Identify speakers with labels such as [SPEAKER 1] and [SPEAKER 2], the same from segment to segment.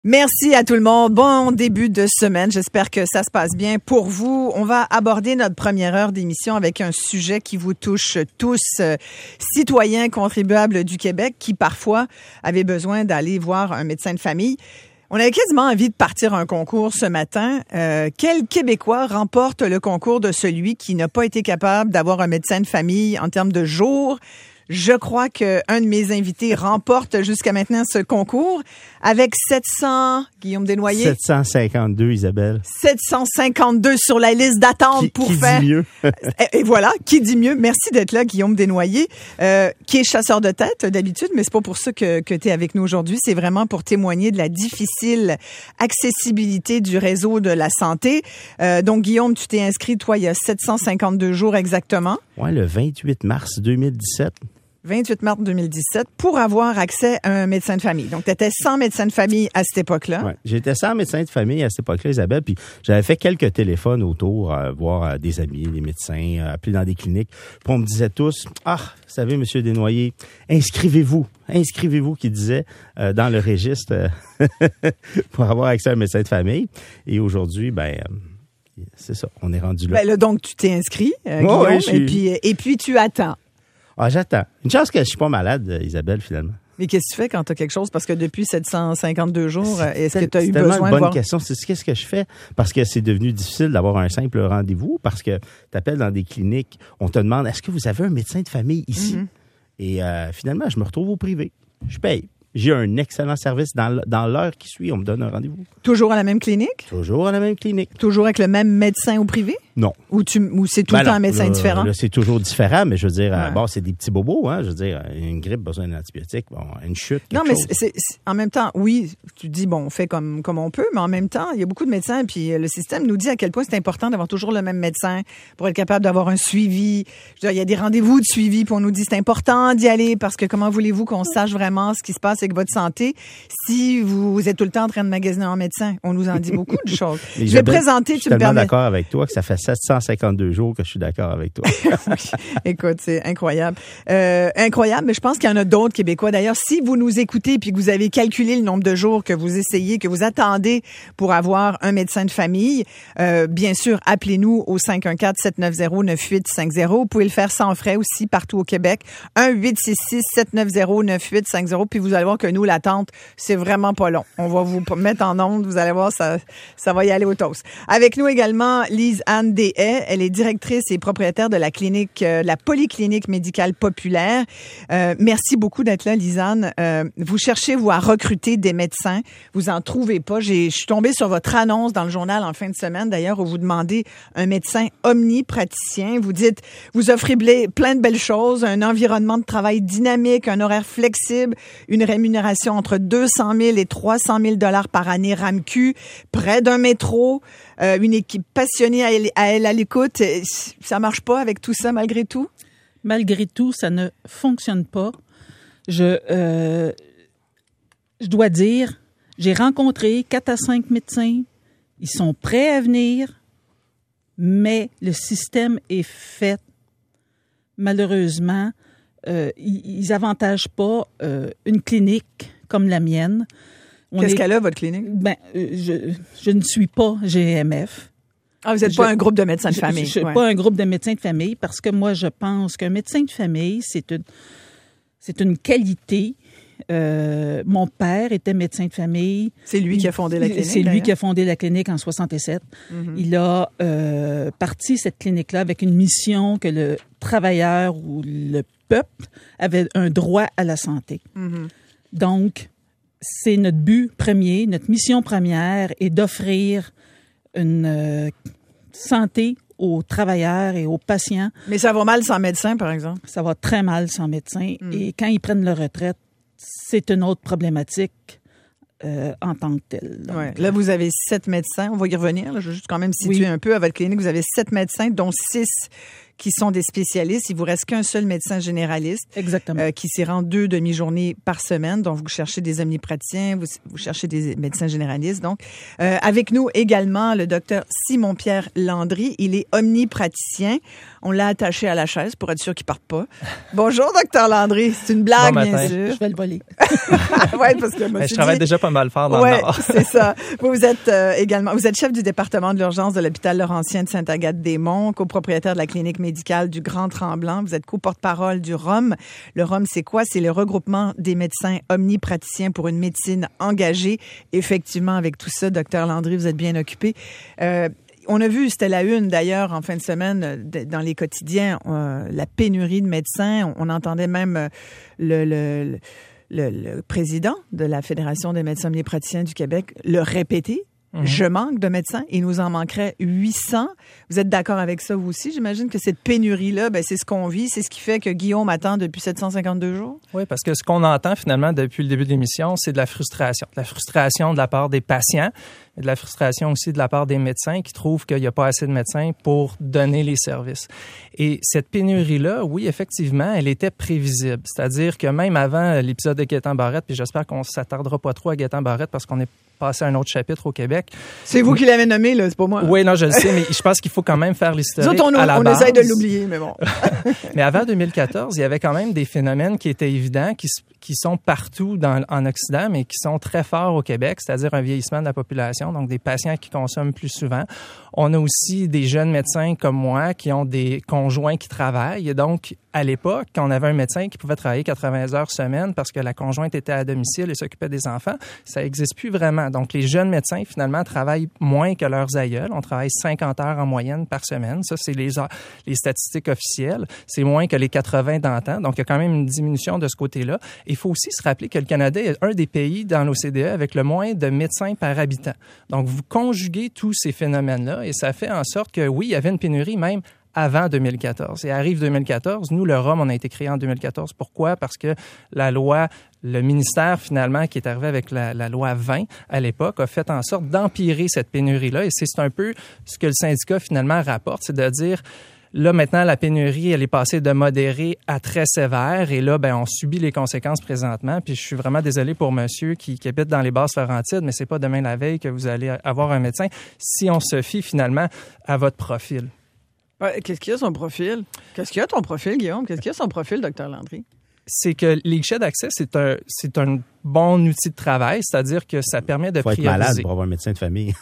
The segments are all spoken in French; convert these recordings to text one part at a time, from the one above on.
[SPEAKER 1] Merci à tout le monde. Bon début de semaine. J'espère que ça se passe bien pour vous. On va aborder notre première heure d'émission avec un sujet qui vous touche tous, citoyens contribuables du Québec qui parfois avaient besoin d'aller voir un médecin de famille. On avait quasiment envie de partir un concours ce matin. Quel Québécois remporte le concours de celui qui n'a pas été capable d'avoir un médecin de famille en termes de jours? Je crois qu'un de mes invités remporte jusqu'à maintenant ce concours avec 700, Guillaume Desnoyers.
[SPEAKER 2] 752, Isabelle.
[SPEAKER 1] 752 sur la liste d'attente pour faire.
[SPEAKER 2] Qui dit mieux?
[SPEAKER 1] Et voilà, qui dit mieux? Merci d'être là, Guillaume Desnoyers, qui est chasseur de tête d'habitude, mais c'est pas pour ça que tu es avec nous aujourd'hui. C'est vraiment pour témoigner de la difficile accessibilité du réseau de la santé. Donc, Guillaume, tu t'es inscrit, toi, il y a 752 jours exactement.
[SPEAKER 2] Oui, le 28 mars 2017.
[SPEAKER 1] 28 mars 2017, pour avoir accès à un médecin de famille. Donc, tu étais sans médecin de famille à cette époque-là.
[SPEAKER 2] Oui, j'étais sans médecin de famille à cette époque-là, Isabelle, puis j'avais fait quelques téléphones autour, voir des amis, des médecins, appeler dans des cliniques. Puis on me disait tous, « Ah, vous savez, M. Desnoyers, inscrivez-vous, qui disait dans le registre pour avoir accès à un médecin de famille. » Et aujourd'hui, c'est ça, on est rendu là.
[SPEAKER 1] Ben là, donc, tu t'es inscrit, Guillaume, et puis tu attends.
[SPEAKER 2] Ah, j'attends. Une chance que je suis pas malade, Isabelle, finalement.
[SPEAKER 1] Mais qu'est-ce que tu fais quand tu as quelque chose? Parce que depuis 752 jours, est-ce que tu as eu
[SPEAKER 2] besoin de voir? C'est tellement une bonne question. Qu'est-ce que je fais? Parce que c'est devenu difficile d'avoir un simple rendez-vous, parce que tu appelles dans des cliniques, on te demande, est-ce que vous avez un médecin de famille ici? Mm-hmm. Et finalement, je me retrouve au privé. Je paye. J'ai un excellent service dans l'heure qui suit. On me donne un rendez-vous.
[SPEAKER 1] Toujours à la même clinique?
[SPEAKER 2] Toujours à la même clinique.
[SPEAKER 1] Toujours avec le même médecin au privé?
[SPEAKER 2] Non.
[SPEAKER 1] Ou c'est tout le temps un médecin différent?
[SPEAKER 2] Là, c'est toujours différent, mais je veux dire, c'est des petits bobos, hein. Je veux dire, une grippe, besoin d'un antibiotique, une chute.
[SPEAKER 1] Non, mais c'est en même temps, oui, tu dis, on fait comme on peut, mais en même temps, il y a beaucoup de médecins, puis le système nous dit à quel point c'est important d'avoir toujours le même médecin pour être capable d'avoir un suivi. Je veux dire, il y a des rendez-vous de suivi, puis on nous dit c'est important d'y aller parce que comment voulez-vous qu'on sache vraiment ce qui se passe avec votre santé si vous êtes tout le temps en train de magasiner un médecin? On nous en dit beaucoup de choses. Je vais présenter, tu me permets.
[SPEAKER 2] Je suis tellement d'accord avec toi que ça fait 752 jours que je suis d'accord avec toi.
[SPEAKER 1] Écoute, c'est incroyable. Incroyable, mais je pense qu'il y en a d'autres Québécois. D'ailleurs, si vous nous écoutez puis que vous avez calculé le nombre de jours que vous essayez, que vous attendez pour avoir un médecin de famille, bien sûr, appelez-nous au 514-790-9850. Vous pouvez le faire sans frais aussi partout au Québec. 1-866-790-9850. Puis vous allez voir que nous, l'attente, c'est vraiment pas long. On va vous mettre en onde. Vous allez voir, ça va y aller au toast. Avec nous également, Lise-Anne Deshaies. Elle est directrice et propriétaire de la clinique, la Polyclinique médicale populaire. Merci beaucoup d'être là, Lise-Anne. Vous cherchez, à recruter des médecins. Vous en trouvez pas. Je suis tombée sur votre annonce dans le journal en fin de semaine, d'ailleurs, où vous demandez un médecin omnipraticien. Vous dites, vous offrez plein de belles choses, un environnement de travail dynamique, un horaire flexible, une rémunération entre 200 000 et 300 000 $ par année RAMQ, près d'un métro, une équipe passionnée à l'écoute. Ça marche pas avec tout ça malgré tout?
[SPEAKER 3] Malgré tout, ça ne fonctionne pas. Je dois dire, j'ai rencontré 4 à 5 médecins. Ils sont prêts à venir, mais le système est fait. Malheureusement, ils avantagent pas une clinique comme la mienne.
[SPEAKER 1] Qu'est-ce qu'elle a, votre clinique?
[SPEAKER 3] Je ne suis pas GMF.
[SPEAKER 1] Ah, vous n'êtes pas un groupe de médecins de famille.
[SPEAKER 3] Je ne suis pas un groupe de médecins de famille parce que moi, je pense qu'un médecin de famille, c'est une qualité. Mon père était médecin de famille.
[SPEAKER 1] C'est lui qui a fondé la clinique.
[SPEAKER 3] C'est lui qui a fondé la clinique en 67. Mm-hmm. Il a parti cette clinique-là avec une mission que le travailleur ou le peuple avait un droit à la santé. Mm-hmm. Donc, c'est notre but premier, notre mission première est d'offrir une santé aux travailleurs et aux patients.
[SPEAKER 1] Mais ça va mal sans médecin, par exemple?
[SPEAKER 3] Ça va très mal sans médecin. Et quand ils prennent leur retraite, c'est une autre problématique en tant que telle. Donc,
[SPEAKER 1] là, vous avez 7 médecins. On va y revenir. Là. Je veux juste quand même situer un peu à votre clinique. Vous avez 7 médecins, dont 6 qui sont des spécialistes. Il vous reste qu'un seul médecin généraliste.
[SPEAKER 3] Exactement.
[SPEAKER 1] Qui s'y rend 2 demi-journées par semaine. Donc, vous cherchez des omnipraticiens, vous cherchez des médecins généralistes. Donc, avec nous également le docteur Simon-Pierre Landry. Il est omnipraticien. On l'a attaché à la chaise pour être sûr qu'il ne parte pas. Bonjour, docteur Landry. C'est une blague, bien sûr.
[SPEAKER 3] Je vais le voler.
[SPEAKER 1] Ouais, parce que
[SPEAKER 4] je travaille déjà pas mal fort dans le Nord.
[SPEAKER 1] C'est ça. Vous êtes également, vous êtes chef du département de l'urgence de l'hôpital Laurentien de Sainte-Agathe-des-Monts, copropriétaire de la clinique médicale du Grand Tremblant. Vous êtes co-porte-parole du ROM. Le ROM, c'est quoi? C'est le regroupement des médecins omnipraticiens pour une médecine engagée. Effectivement, avec tout ça, docteur Landry, vous êtes bien occupé. On a vu, c'était la une d'ailleurs en fin de semaine dans les quotidiens, la pénurie de médecins. On entendait même le président de la Fédération des médecins omnipraticiens du Québec le répéter. Je manque de médecins. Il nous en manquerait 800. Vous êtes d'accord avec ça, vous aussi? J'imagine que cette pénurie-là, c'est ce qu'on vit. C'est ce qui fait que Guillaume attend depuis 752 jours?
[SPEAKER 4] Oui, parce que ce qu'on entend finalement depuis le début de l'émission, c'est de la frustration. De la frustration de la part des patients, et de la frustration aussi de la part des médecins qui trouvent qu'il n'y a pas assez de médecins pour donner les services. Et cette pénurie-là, oui, effectivement, elle était prévisible. C'est-à-dire que même avant l'épisode de Gaétan Barrette, puis j'espère qu'on ne s'attardera pas trop à Gaétan Barrette parce qu'on est passé à un autre chapitre au Québec.
[SPEAKER 1] C'est vous qui l'avez nommé, là, c'est pas moi.
[SPEAKER 4] Oui, non, je le sais, mais je pense qu'il faut quand même faire l'historique à la base.
[SPEAKER 1] On essaye de l'oublier, mais bon.
[SPEAKER 4] Mais avant 2014, il y avait quand même des phénomènes qui étaient évidents, qui sont partout en Occident, mais qui sont très forts au Québec, c'est-à-dire un vieillissement de la population, donc des patients qui consomment plus souvent. On a aussi des jeunes médecins comme moi qui ont des conjoints qui travaillent. Et donc, à l'époque, quand on avait un médecin qui pouvait travailler 80 heures semaine parce que la conjointe était à domicile et s'occupait des enfants, ça n'existe plus vraiment. Donc, les jeunes médecins, finalement, travaillent moins que leurs aïeuls. On travaille 50 heures en moyenne par semaine. Ça, c'est les statistiques officielles. C'est moins que les 80 d'antan. Donc, il y a quand même une diminution de ce côté-là. Il faut aussi se rappeler que le Canada est un des pays dans l'OCDE avec le moins de médecins par habitant. Donc, vous conjuguez tous ces phénomènes-là et ça fait en sorte que, oui, il y avait une pénurie même avant 2014. Et arrive 2014, nous, le ROM, on a été créé en 2014. Pourquoi? Parce que la loi, le ministère, finalement, qui est arrivé avec la loi 20 à l'époque, a fait en sorte d'empirer cette pénurie-là. Et c'est un peu ce que le syndicat, finalement, rapporte, c'est de dire... Là, maintenant, la pénurie, elle est passée de modérée à très sévère. Et là, on subit les conséquences présentement. Puis je suis vraiment désolé pour monsieur qui habite dans les Basses-Laurentides, mais c'est pas demain la veille que vous allez avoir un médecin si on se fie finalement à votre profil.
[SPEAKER 1] Qu'est-ce qu'il y a son profil? Qu'est-ce qu'il y a ton profil, Guillaume? Qu'est-ce qu'il y a son profil, docteur Landry?
[SPEAKER 4] C'est que les guichets d'accès, c'est un bon outil de travail, c'est-à-dire que ça permet de prioriser.
[SPEAKER 2] Faut être malade pour avoir un médecin de famille.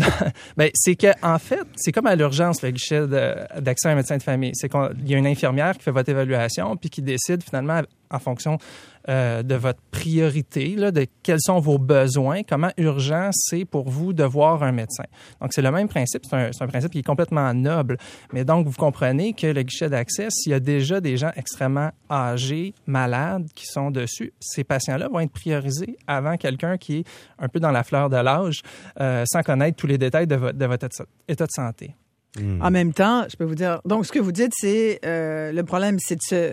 [SPEAKER 4] C'est que en fait, c'est comme à l'urgence le guichet d'accès à un médecin de famille. C'est qu'il y a une infirmière qui fait votre évaluation puis qui décide finalement en fonction de votre priorité, là, de quels sont vos besoins, comment urgent c'est pour vous de voir un médecin. Donc, c'est le même principe. C'est un principe qui est complètement noble. Mais donc, vous comprenez que le guichet d'accès, s'il y a déjà des gens extrêmement âgés, malades, qui sont dessus, ces patients-là vont être priorisés avant quelqu'un qui est un peu dans la fleur de l'âge, sans connaître tous les détails de votre état de santé.
[SPEAKER 1] En même temps, je peux vous dire... Donc, ce que vous dites, c'est... le problème, c'est de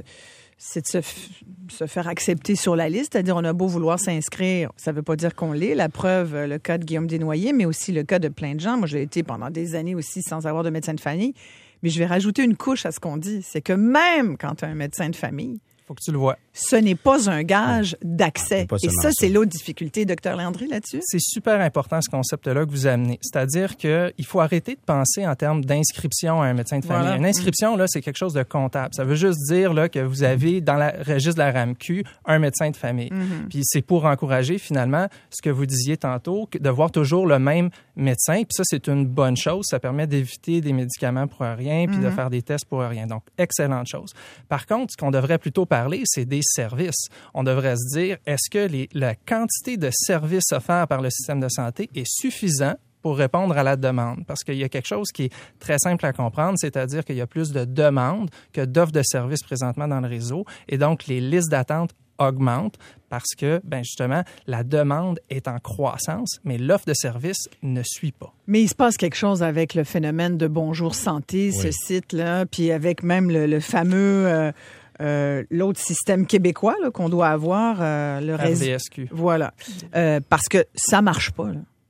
[SPEAKER 1] se faire accepter sur la liste, c'est-à-dire on a beau vouloir s'inscrire, ça ne veut pas dire qu'on l'est. La preuve, le cas de Guillaume Desnoyers, mais aussi le cas de plein de gens. Moi, j'ai été pendant des années aussi sans avoir de médecin de famille. Mais je vais rajouter une couche à ce qu'on dit. C'est que même quand tu as un médecin de famille,
[SPEAKER 4] faut que tu le vois.
[SPEAKER 1] Ce n'est pas un gage d'accès. Et ça, c'est l'autre difficulté, Dr Landry, là-dessus.
[SPEAKER 4] C'est super important, ce concept-là que vous amenez. C'est-à-dire qu'il faut arrêter de penser en termes d'inscription à un médecin de famille. Voilà. Une inscription, là, c'est quelque chose de comptable. Ça veut juste dire là, que vous avez, dans le registre de la RAMQ, un médecin de famille. Puis c'est pour encourager, finalement, ce que vous disiez tantôt, de voir toujours le même médecin. Puis ça, c'est une bonne chose. Ça permet d'éviter des médicaments pour rien, puis de faire des tests pour rien. Donc, excellente chose. Par contre, ce qu'on devrait plutôt parler, c'est des services. On devrait se dire, est-ce que la quantité de services offerts par le système de santé est suffisante pour répondre à la demande? Parce qu'il y a quelque chose qui est très simple à comprendre, c'est-à-dire qu'il y a plus de demandes que d'offres de services présentement dans le réseau. Et donc, les listes d'attente augmentent parce que, justement, la demande est en croissance, mais l'offre de services ne suit pas.
[SPEAKER 1] Mais il se passe quelque chose avec le phénomène de Bonjour Santé, ce site-là, puis avec même le fameux... l'autre système québécois là, qu'on doit avoir, le
[SPEAKER 4] RDSQ.
[SPEAKER 1] Voilà. Parce que ça marche pas, là.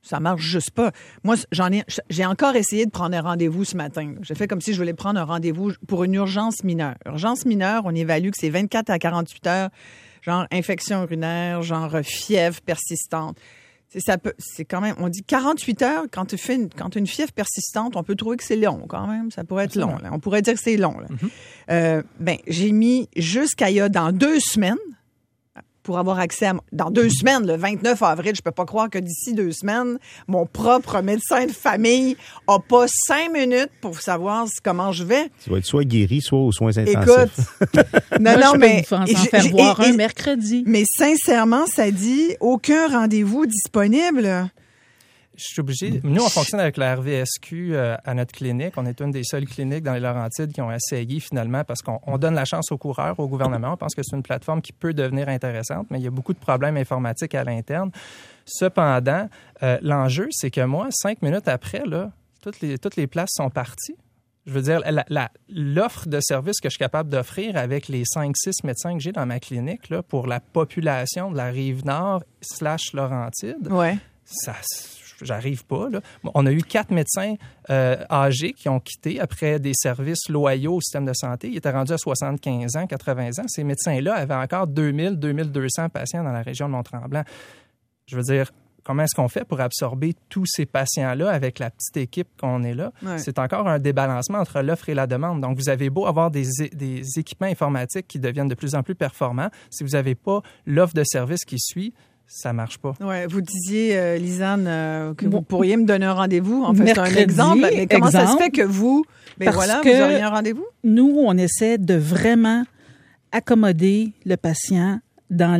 [SPEAKER 1] Ça marche juste pas. Moi, j'ai encore essayé de prendre un rendez-vous ce matin. J'ai fait comme si je voulais prendre un rendez-vous pour une urgence mineure. Urgence mineure, on évalue que c'est 24 à 48 heures, genre infection urinaire, genre fièvre persistante. C'est quand même, on dit 48 heures, quand tu as une fièvre persistante, on peut trouver que c'est long quand même. Ça pourrait être long. Là. On pourrait dire que c'est long. Là. J'ai mis jusqu'à dans 2 semaines pour avoir accès dans 2 semaines, le 29 avril, je peux pas croire que d'ici 2 semaines, mon propre médecin de famille a pas 5 minutes pour savoir comment je vais.
[SPEAKER 2] Tu vas être soit guéri, soit aux soins intensifs.
[SPEAKER 1] Écoute,
[SPEAKER 3] je peux vous faire voir un mercredi.
[SPEAKER 1] Mais sincèrement, ça dit aucun rendez-vous disponible.
[SPEAKER 4] Je suis obligé. Nous, on fonctionne avec la RVSQ à notre clinique. On est une des seules cliniques dans les Laurentides qui ont essayé finalement parce qu'on donne la chance aux coureurs, au gouvernement. On pense que c'est une plateforme qui peut devenir intéressante, mais il y a beaucoup de problèmes informatiques à l'interne. Cependant, l'enjeu, c'est que moi, 5 minutes après, là, toutes les places sont parties. Je veux dire, l'offre de service que je suis capable d'offrir avec les 5-6 médecins que j'ai dans ma clinique là, pour la population de la Rive-Nord / Laurentide, j'arrive pas. Là. On a eu 4 médecins âgés qui ont quitté après des services loyaux au système de santé. Ils étaient rendus à 75 ans, 80 ans. Ces médecins-là avaient encore 2200 patients dans la région de Mont-Tremblant. Je veux dire, comment est-ce qu'on fait pour absorber tous ces patients-là avec la petite équipe qu'on est là? Ouais. C'est encore un débalancement entre l'offre et la demande. Donc, vous avez beau avoir des équipements informatiques qui deviennent de plus en plus performants. Si vous n'avez pas l'offre de service qui suit, ça marche pas.
[SPEAKER 1] Ouais, vous disiez, Lisanne, que vous pourriez me donner un rendez-vous. En fait, c'est un exemple. Mais comment ça se fait que vous auriez un rendez-vous?
[SPEAKER 3] Nous, on essaie de vraiment accommoder le patient dans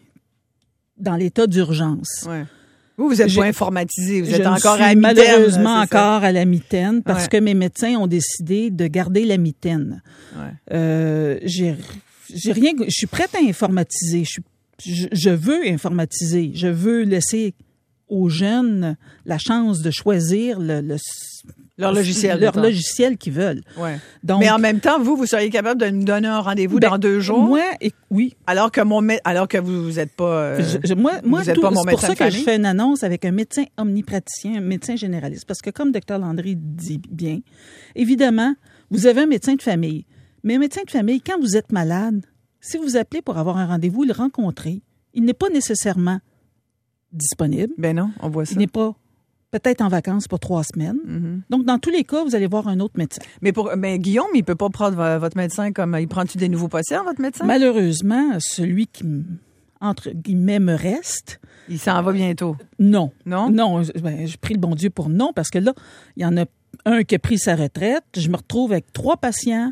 [SPEAKER 3] l'état d'urgence.
[SPEAKER 1] Ouais. Vous n'êtes pas informatisé. Vous êtes encore à la mitaine.
[SPEAKER 3] Malheureusement encore à la mitaine parce que mes médecins ont décidé de garder la mitaine. Ouais. J'ai rien. Je suis prête à informatiser. Je veux informatiser. Je veux laisser aux jeunes la chance de choisir
[SPEAKER 1] leur
[SPEAKER 3] logiciel qu'ils veulent.
[SPEAKER 1] Ouais. Donc, mais en même temps, vous seriez capable de me donner un rendez-vous dans 2 jours?
[SPEAKER 3] Moi, oui.
[SPEAKER 1] Alors que vous n'êtes pas...
[SPEAKER 3] moi c'est pour ça que je fais une annonce avec un médecin omnipraticien, un médecin généraliste. Parce que comme Dr Landry dit bien, évidemment, vous avez un médecin de famille. Mais un médecin de famille, quand vous êtes malade, si vous appelez pour avoir un rendez-vous, le rencontrer, il n'est pas nécessairement disponible.
[SPEAKER 1] Ben non, on voit ça.
[SPEAKER 3] Il n'est pas peut-être en vacances pour 3 semaines. Mm-hmm. Donc, dans tous les cas, vous allez voir un autre médecin.
[SPEAKER 1] Mais Guillaume, il peut pas prendre votre médecin comme... Il prend-tu des nouveaux patients, votre médecin?
[SPEAKER 3] Malheureusement, celui qui, entre guillemets, me reste...
[SPEAKER 1] Il s'en va bientôt?
[SPEAKER 3] Non.
[SPEAKER 1] Non?
[SPEAKER 3] Non, je prie le bon Dieu pour non, parce que là, il y en a un qui a pris sa retraite. Je me retrouve avec 3000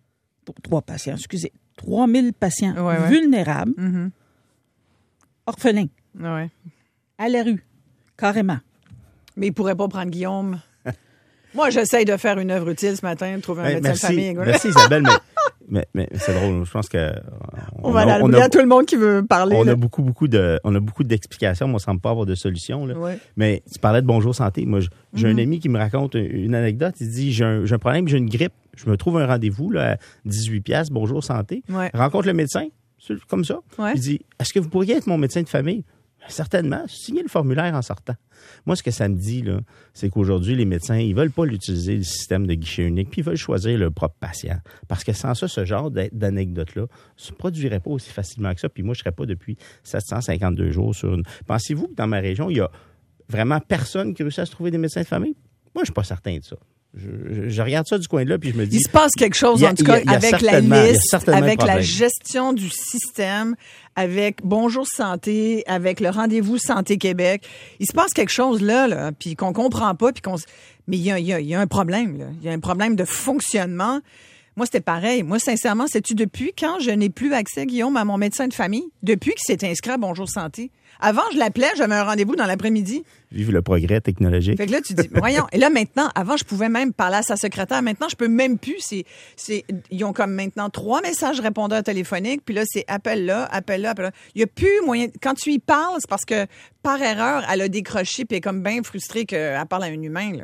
[SPEAKER 3] patients vulnérables, mm-hmm. orphelins, à la rue, carrément.
[SPEAKER 1] Mais il ne pourrait pas prendre Guillaume. Moi, j'essaye de faire une œuvre utile ce matin, de trouver un médecin de famille.
[SPEAKER 2] Merci Isabelle, mais c'est drôle. Je pense que...
[SPEAKER 1] On va à tout le monde qui veut parler.
[SPEAKER 2] On a beaucoup d'explications. Moi, on ne semble pas avoir de solution. Là. Ouais. Mais tu parlais de Bonjour Santé. Moi, j'ai un ami qui me raconte une anecdote. Il dit, j'ai un problème, j'ai une grippe. Je me trouve un rendez-vous là, à 18$, Bonjour Santé. Ouais. Rencontre le médecin, comme ça. Ouais. Il dit, est-ce que vous pourriez être mon médecin de famille? Certainement. Signez le formulaire en sortant. Moi, ce que ça me dit, là, c'est qu'aujourd'hui, les médecins, ils veulent pas l'utiliser, le système de guichet unique, puis ils veulent choisir leur propre patient. Parce que sans ça, ce genre d'anecdote-là ne se produirait pas aussi facilement que ça. Puis moi, je serais pas depuis 752 jours sur une... Pensez-vous que dans ma région, il y a vraiment personne qui réussit à se trouver des médecins de famille? Moi, je suis pas certain de ça. Je regarde ça du coin de là, puis je me dis...
[SPEAKER 1] Il se passe quelque chose, en tout cas, avec la liste, avec la gestion du système, avec Bonjour Santé, avec le rendez-vous Santé Québec. Il se passe quelque chose là puis qu'on comprend pas, puis mais il y a un problème, là. Il y a un problème de fonctionnement. Moi, c'était pareil. Moi, sincèrement, sais-tu depuis quand je n'ai plus accès, Guillaume, à mon médecin de famille? Depuis qu'il s'est inscrit à Bonjour Santé. Avant, je l'appelais, j'avais un rendez-vous dans l'après-midi.
[SPEAKER 2] Vive le progrès technologique.
[SPEAKER 1] Fait que là, tu dis, voyons. Et là, maintenant, avant, je pouvais même parler à sa secrétaire. Maintenant, je peux même plus. Ils ont comme maintenant 3 messages répondeurs téléphoniques. Puis là, c'est appelle là. Il n'y a plus moyen. Quand tu y parles, c'est parce que, par erreur, elle a décroché puis elle est comme bien frustrée qu'elle parle à un humain, là.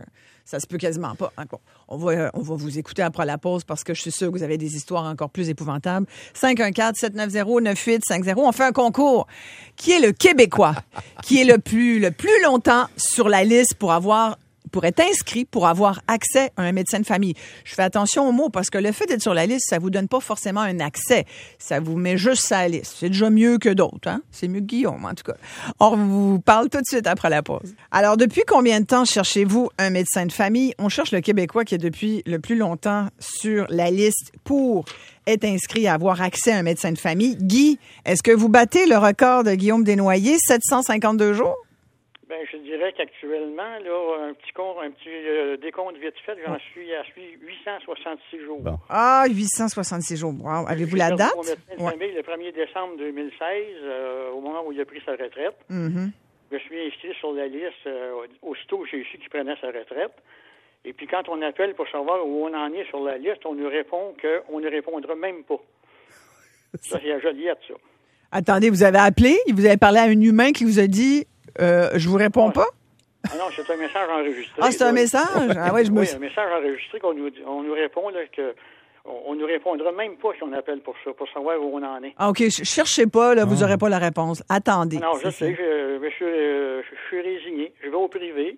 [SPEAKER 1] Ça se peut quasiment pas. Hein. Bon, on va vous écouter après la pause parce que je suis sûre que vous avez des histoires encore plus épouvantables. 514-790-9850. On fait un concours. Qui est le Québécois qui est le plus longtemps sur la liste pour être inscrit pour avoir accès à un médecin de famille? Je fais attention aux mots parce que le fait d'être sur la liste, ça vous donne pas forcément un accès. Ça vous met juste sur la liste. C'est déjà mieux que d'autres, hein? C'est mieux que Guillaume, en tout cas. On vous parle tout de suite après la pause. Alors, depuis combien de temps cherchez-vous un médecin de famille? On cherche le Québécois qui est depuis le plus longtemps sur la liste pour être inscrit à avoir accès à un médecin de famille. Guy, est-ce que vous battez le record de Guillaume Desnoyers, 752 jours?
[SPEAKER 5] Ben, je dirais qu'actuellement, là, un petit décompte vite fait, j'en suis à 866 jours.
[SPEAKER 2] Bon.
[SPEAKER 1] Ah, 866 jours. Wow. Avez-vous la date?
[SPEAKER 5] Mon médecin de famille, le 1er décembre 2016, au moment où il a pris sa retraite.
[SPEAKER 1] Mm-hmm.
[SPEAKER 5] Je suis inscrit sur la liste aussitôt j'ai su qu'il prenait sa retraite. Et puis quand on appelle pour savoir où on en est sur la liste, on nous répond qu'on ne répondra même pas. Ça, c'est à Joliette, ça.
[SPEAKER 1] Attendez, vous avez appelé? Vous avez parlé à un humain qui vous a dit je vous réponds pas?
[SPEAKER 5] Ah non, c'est un message enregistré.
[SPEAKER 1] Ah, c'est un message? Ah ouais,
[SPEAKER 5] oui, un message enregistré qu'on nous répond là, que on ne répondra même pas si on appelle pour ça, pour savoir où on en est.
[SPEAKER 1] Ah, OK, cherchez pas, là, vous n'aurez pas la réponse. Attendez.
[SPEAKER 5] Non, je sais, je suis résigné. Je vais au privé.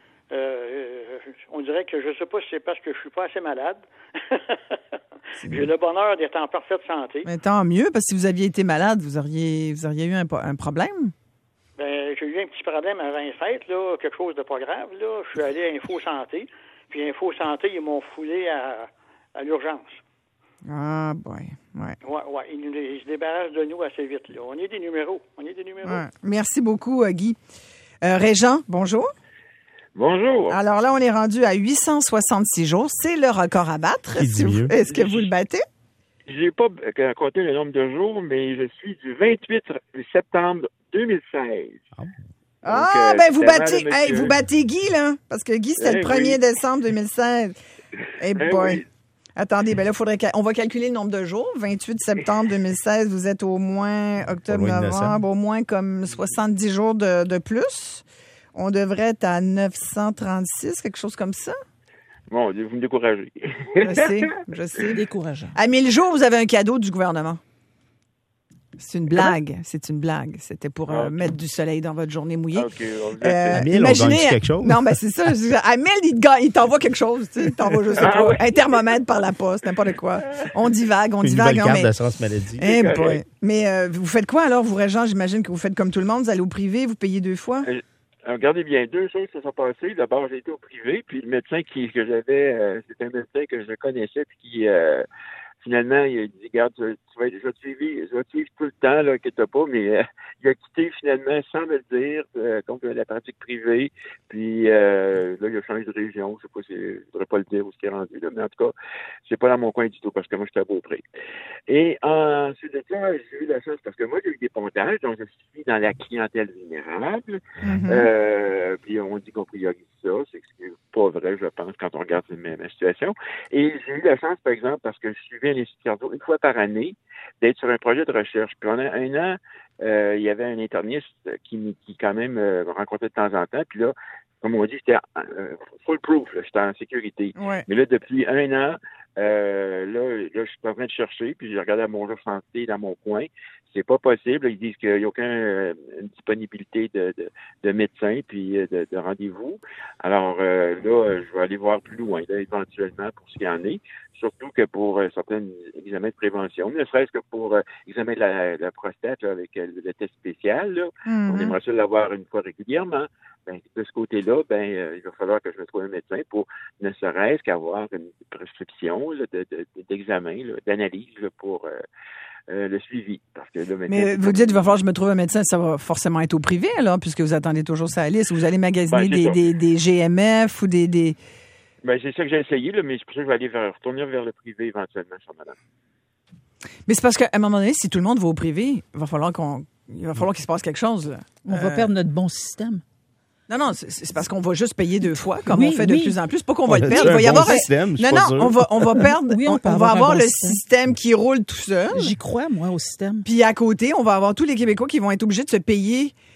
[SPEAKER 5] On dirait que je sais pas si c'est parce que je suis pas assez malade. J'ai le bonheur d'être en parfaite santé.
[SPEAKER 1] Mais tant mieux, parce que si vous aviez été malade, vous auriez eu un problème.
[SPEAKER 5] Ben, j'ai eu un petit problème avant les fêtes, là, quelque chose de pas grave, là. Je suis allé à Info Santé, puis Info Santé, ils m'ont foulé à l'urgence.
[SPEAKER 1] Ah, boy, ouais.
[SPEAKER 5] Ouais, ils se débarrassent de nous assez vite, là. On est des numéros.
[SPEAKER 1] Ouais. Merci beaucoup, Guy. Régent, bonjour.
[SPEAKER 6] Bonjour.
[SPEAKER 1] Alors là, on est rendu à 866 jours. C'est le record à battre. Est-ce que vous le battez?
[SPEAKER 6] Je n'ai pas compté le nombre de jours, mais je suis du 28 septembre 2016.
[SPEAKER 1] Vous battez Guy, là. Parce que Guy, c'était le 1er décembre 2016. Boy. Oui. Attendez, là, on va calculer le nombre de jours. 28 septembre 2016, vous êtes au moins octobre, novembre, au moins comme 70 jours de plus. On devrait être à 936, quelque chose comme ça.
[SPEAKER 6] Bon, vous me découragez.
[SPEAKER 1] Je sais.
[SPEAKER 3] Décourageant.
[SPEAKER 1] À 1000 jours, vous avez un cadeau du gouvernement. C'est une blague. C'était pour mettre du soleil dans votre journée mouillée.
[SPEAKER 6] Okay,
[SPEAKER 2] à 1000, imaginez, on gagne quelque chose.
[SPEAKER 1] Non, c'est ça. À 1000, il t'envoie quelque chose. Tu sais, il t'envoie juste un thermomètre par la poste, n'importe quoi. On divague.
[SPEAKER 2] Une nouvelle carte d'assurance maladie.
[SPEAKER 1] Mais vous faites quoi alors, vous, Régent? J'imagine que vous faites comme tout le monde. Vous allez au privé, vous payez 2 fois?
[SPEAKER 6] Regardez bien, 2 choses se sont passées. D'abord, j'ai été au privé, puis le médecin que j'avais, c'était un médecin que je connaissais, puis qui, finalement, il a dit, regarde, je vais te suivre tout le temps, là, que t'as pas, mais il a quitté finalement sans me le dire, contre la pratique privée, puis là, il a changé de région, je sais pas si, je voudrais pas le dire où ce qui est rendu, là, mais en tout cas, c'est pas dans mon coin du tout, parce que moi, j'étais à Beaupré. Et ensuite de ça, j'ai eu la chance, parce que moi, j'ai eu des pontages, donc je suis dans la clientèle vulnérable, puis on dit qu'on priorise ça, c'est pas vrai, je pense, quand on regarde ma situation. Et j'ai eu la chance, par exemple, parce que je suivais l'Institut cardio une fois par année, d'être sur un projet de recherche. Puis on a un an, il y avait un interniste qui quand même me rencontrait de temps en temps. Puis là, comme on dit, j'étais full proof, là, j'étais en sécurité. Ouais. Mais là, depuis un an, là, je suis en train de chercher, puis j'ai regardé à mon jour santé dans mon coin. C'est pas possible. Ils disent qu'il n'y a aucune disponibilité de médecin puis de rendez-vous. Alors là, je vais aller voir plus loin, là, éventuellement, pour ce qu'il y en est. Surtout que pour certains examens de prévention, ne serait-ce que pour examen de la prostate là, avec le test spécial, là, on aimerait ça l'avoir une fois régulièrement. Ben, de ce côté-là, il va falloir que je me trouve un médecin pour ne serait-ce qu'avoir une prescription là, d'examen, là, d'analyse là, pour le suivi. Parce que là,
[SPEAKER 1] mais vous dites, il va falloir que je me trouve un médecin, ça va forcément être au privé, alors, puisque vous attendez toujours ça à la liste. Vous allez magasiner des GMF ou des...
[SPEAKER 6] Ben, c'est ça que j'ai essayé, là, mais c'est pour ça que je vais retourner vers le privé éventuellement, sur madame.
[SPEAKER 1] Mais c'est parce qu'à un moment donné, si tout le monde va au privé, il va falloir qu'il se passe quelque chose. Là.
[SPEAKER 3] On va perdre notre bon système.
[SPEAKER 1] Non, c'est parce qu'on va juste payer 2 fois, comme on fait de plus en plus. Pas qu'on va le perdre. Il va y avoir
[SPEAKER 2] système,
[SPEAKER 1] on va perdre. On va avoir le système qui roule tout seul.
[SPEAKER 3] J'y crois, moi, au système.
[SPEAKER 1] Puis à côté, on va avoir tous les Québécois qui vont être obligés de se payer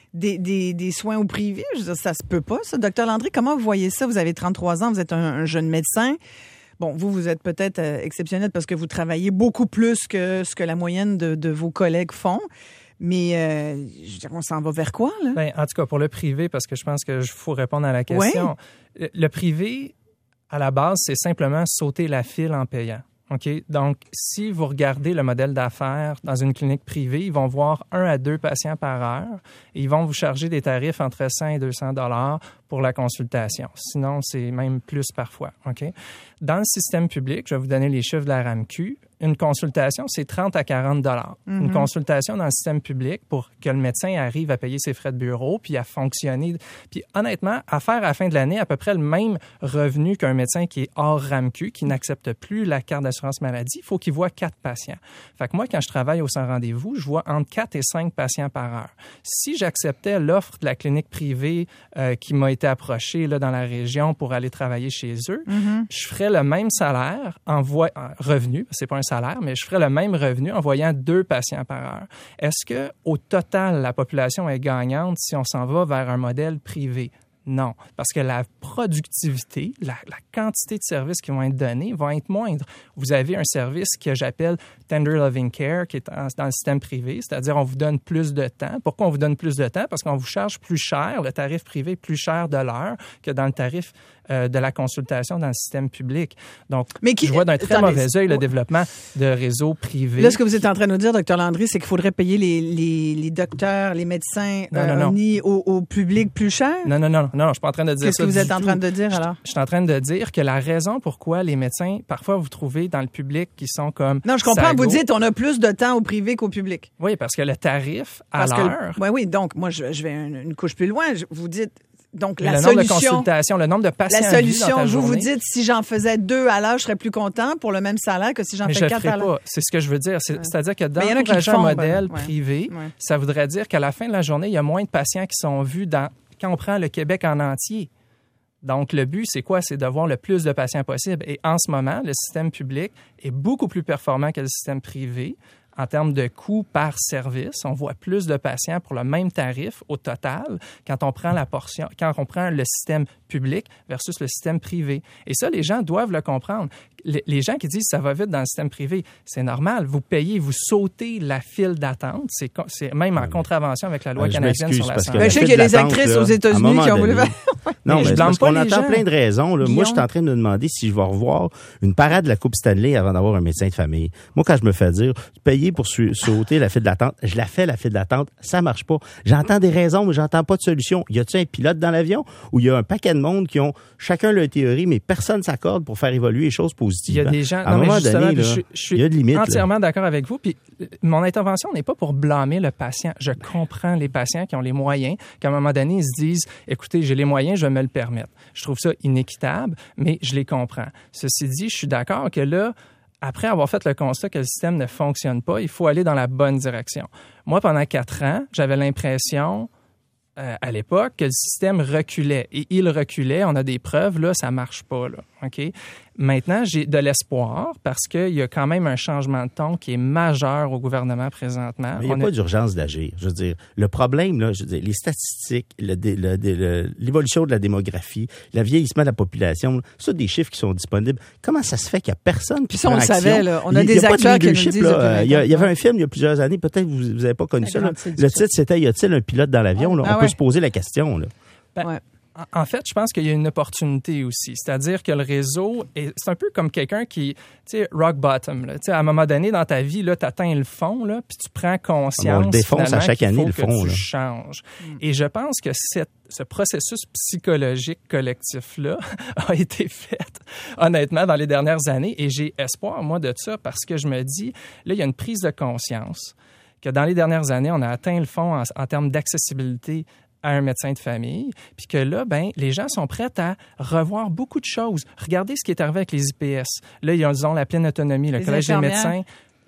[SPEAKER 1] des soins au privé? Je veux dire, ça se peut pas, ça. Docteur Landry, comment vous voyez ça? Vous avez 33 ans, vous êtes un jeune médecin. Bon, vous êtes peut-être exceptionnel parce que vous travaillez beaucoup plus que ce que la moyenne de vos collègues font. Mais je veux dire, on s'en va vers quoi, là?
[SPEAKER 4] Bien, en tout cas, pour le privé, parce que je pense que faut répondre à la question. Oui. Le privé, à la base, c'est simplement sauter la file en payant. OK? Donc, si vous regardez le modèle d'affaires dans une clinique privée, ils vont voir 1 à 2 patients par heure et ils vont vous charger des tarifs entre 100 et 200 $ pour la consultation. Sinon, c'est même plus parfois. OK? Dans le système public, je vais vous donner les chiffres de la RAMQ. Une consultation, c'est 30 à 40 $. Une consultation dans le système public pour que le médecin arrive à payer ses frais de bureau puis à fonctionner. Puis honnêtement, à faire à la fin de l'année à peu près le même revenu qu'un médecin qui est hors RAMQ, qui n'accepte plus la carte d'assurance maladie, il faut qu'il voit 4 patients. Fait que moi, quand je travaille au sans rendez-vous, je vois entre 4 et 5 patients par heure. Si j'acceptais l'offre de la clinique privée qui m'a été approchée là, dans la région pour aller travailler chez eux, je ferais le même salaire en revenu, c'est pas un salaire, mais je ferais le même revenu en voyant 2 patients par heure. Est-ce que au total, la population est gagnante si on s'en va vers un modèle privé? Non, parce que la productivité, la quantité de services qui vont être donnés vont être moindres. Vous avez un service que j'appelle Tender Loving Care, qui est dans le système privé, c'est-à-dire on vous donne plus de temps. Pourquoi on vous donne plus de temps? Parce qu'on vous charge plus cher, le tarif privé est plus cher de l'heure que dans le tarif de la consultation dans le système public. Donc, je vois d'un très mauvais œil le développement de réseaux privés.
[SPEAKER 1] Là, ce que vous êtes en train de nous dire, Dr Landry, c'est qu'il faudrait payer les docteurs, les médecins au public plus cher?
[SPEAKER 4] Non, je suis pas en train de dire ça.
[SPEAKER 1] Qu'est-ce que vous êtes en train de dire, alors?
[SPEAKER 4] Je suis en train de dire que la raison pourquoi les médecins, parfois, vous trouvez dans le public qui sont comme...
[SPEAKER 1] Non, je comprends. Vous dites on a plus de temps au privé qu'au public.
[SPEAKER 4] Oui, parce que le tarif à l'heure...
[SPEAKER 1] Oui, donc, moi, je vais une couche plus loin. Vous dites... Donc,
[SPEAKER 4] le nombre de consultations, le nombre de patients.
[SPEAKER 1] La solution, vous dites, si j'en faisais 2 à l'heure, je serais plus content pour le même salaire que si j'en fais 4 à l'heure.
[SPEAKER 4] C'est ce que je veux dire. C'est-à-dire que d'encourager un modèle privé, ça voudrait dire qu'à la fin de la journée, il y a moins de patients qui sont vus quand on prend le Québec en entier. Donc, le but, c'est quoi? C'est de voir le plus de patients possible. Et en ce moment, le système public est beaucoup plus performant que le système privé. En termes de coût par service, on voit plus de patients pour le même tarif au total quand on prend le système public versus le système privé. Et ça, les gens doivent le comprendre. Les gens qui disent ça va vite dans le système privé, c'est normal. Vous payez, vous sautez la file d'attente. C'est même en contravention avec la loi canadienne sur la santé.
[SPEAKER 1] Je sais qu'il y a des actrices aux États-Unis qui ont voulu faire...
[SPEAKER 2] Non, mais parce qu'on entend plein de raisons. Là. Moi, je suis en train de me demander si je vais revoir une parade de la Coupe Stanley avant d'avoir un médecin de famille. Moi, quand je me fais dire payer pour sauter la file d'attente, je la fais, la file d'attente, ça marche pas. J'entends des raisons, mais j'entends pas de solution. Y a-t-il un pilote dans l'avion ou il y a un paquet de monde qui ont chacun leur théorie, mais personne s'accorde pour faire évoluer les choses positivement?
[SPEAKER 4] Il y a des gens...
[SPEAKER 2] À un moment donné, là,
[SPEAKER 4] je suis entièrement d'accord avec vous. Puis mon intervention n'est pas pour blâmer le patient. Je comprends les patients qui ont les moyens, qu'à un moment donné, ils se disent, écoutez, j'ai les moyens, je vais me le permettre. Je trouve ça inéquitable, mais je les comprends. Ceci dit, je suis d'accord que là, après avoir fait le constat que le système ne fonctionne pas, il faut aller dans la bonne direction. Moi, pendant 4 ans, j'avais l'impression, à l'époque, que le système reculait. Et il reculait, on a des preuves, là, ça marche pas, là, OK? Maintenant, j'ai de l'espoir parce qu'il y a quand même un changement de ton qui est majeur au gouvernement présentement.
[SPEAKER 2] Mais il n'y a pas d'urgence d'agir. Je veux dire, le problème, là, je veux dire, les statistiques, l'évolution de la démographie, le vieillissement de la population, ça, des chiffres qui sont disponibles. Comment ça se fait qu'il n'y a personne qui prend action?
[SPEAKER 1] On le savait, là. On a des acteurs qui nous disent...
[SPEAKER 2] Il y avait un film il y a plusieurs années, peut-être que vous n'avez pas connu ça. Là. Le titre, c'était « Y a-t-il un pilote dans l'avion? » On peut se poser la question. Là.
[SPEAKER 4] En fait, je pense qu'il y a une opportunité aussi. C'est-à-dire que le réseau, c'est un peu comme quelqu'un qui, tu sais, rock bottom. Là. À un moment donné dans ta vie, tu atteins le fond, là, puis tu prends conscience. On le
[SPEAKER 2] défonce à chaque année, le fond.
[SPEAKER 4] Tu changes. Et je pense que ce processus psychologique collectif-là a été fait, honnêtement, dans les dernières années. Et j'ai espoir, moi, de ça, parce que je me dis, là, il y a une prise de conscience que dans les dernières années, on a atteint le fond en termes d'accessibilité à un médecin de famille, puis que là, les gens sont prêts à revoir beaucoup de choses. Regardez ce qui est arrivé avec les IPS. Là, ils ont la pleine autonomie. Le Collège des médecins,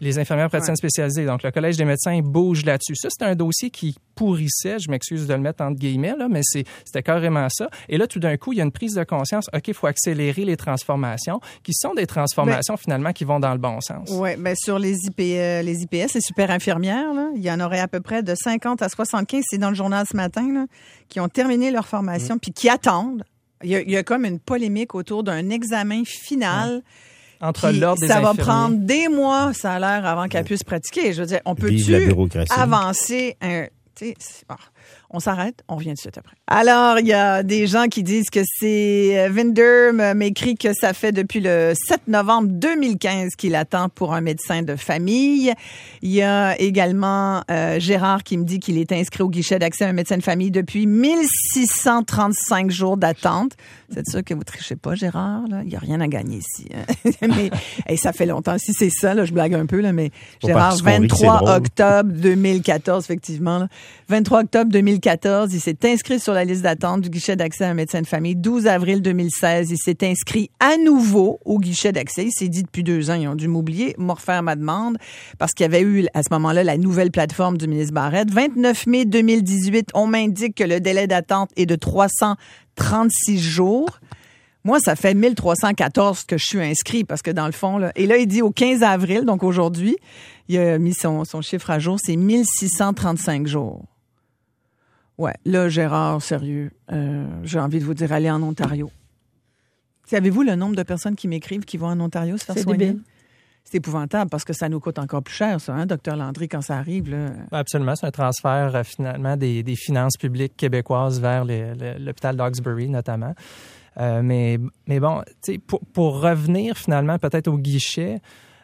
[SPEAKER 4] Les infirmières praticiennes spécialisées. Donc, le Collège des médecins bouge là-dessus. Ça, c'est un dossier qui pourrissait, je m'excuse de le mettre entre guillemets, là, mais c'était carrément ça. Et là, tout d'un coup, il y a une prise de conscience. OK, il faut accélérer les transformations, qui sont des transformations, finalement, qui vont dans le bon sens.
[SPEAKER 1] Oui, bien, sur les IPS, les super infirmières, là, il y en aurait à peu près de 50 à 75, c'est dans le journal ce matin, là, qui ont terminé leur formation puis qui attendent. Il y a comme une polémique autour d'un examen final.
[SPEAKER 4] Entre l'ordre des
[SPEAKER 1] ça
[SPEAKER 4] infirmiers.
[SPEAKER 1] va prendre des mois, ça a l'air, avant qu'elle puisse pratiquer. Je veux dire, on peut-tu avancer un... On s'arrête, on revient tout de suite après. Alors, il y a des gens qui disent que c'est... Vinder m'écrit que ça fait depuis le 7 novembre 2015 qu'il attend pour un médecin de famille. Il y a également Gérard qui me dit qu'il est inscrit au guichet d'accès à un médecin de famille depuis 1635 jours d'attente. C'est sûr que vous trichez pas, Gérard, là? Il n'y a rien à gagner ici. Hein? Mais ça fait longtemps. Si c'est ça, là, je blague un peu, là, mais Gérard, 23 octobre 2014, effectivement. Là. 23 octobre 2014, il s'est inscrit sur la liste d'attente du guichet d'accès à un médecin de famille. 12 avril 2016, il s'est inscrit à nouveau au guichet d'accès. Il s'est dit depuis 2 ans, ils ont dû m'oublier, me refaire ma demande, parce qu'il y avait eu à ce moment-là la nouvelle plateforme du ministre Barrette. 29 mai 2018, on m'indique que le délai d'attente est de 336 jours. Moi, ça fait 1314 que je suis inscrit parce que dans le fond, là, et là, il dit au 15 avril, donc aujourd'hui, il a mis son chiffre à jour, c'est 1635 jours. Ouais, là, Gérard, sérieux, j'ai envie de vous dire, allez en Ontario. Savez-vous le nombre de personnes qui m'écrivent qui vont en Ontario se faire soigner? Débile. C'est épouvantable parce que ça nous coûte encore plus cher, ça, hein, Dr Landry, quand ça arrive. Là.
[SPEAKER 4] Absolument, c'est un transfert, finalement, des finances publiques québécoises vers l'hôpital d'Hawkesbury, notamment. Mais bon, tu sais, pour revenir finalement peut-être au guichet,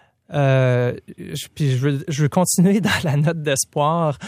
[SPEAKER 4] puis je veux continuer dans la note d'espoir.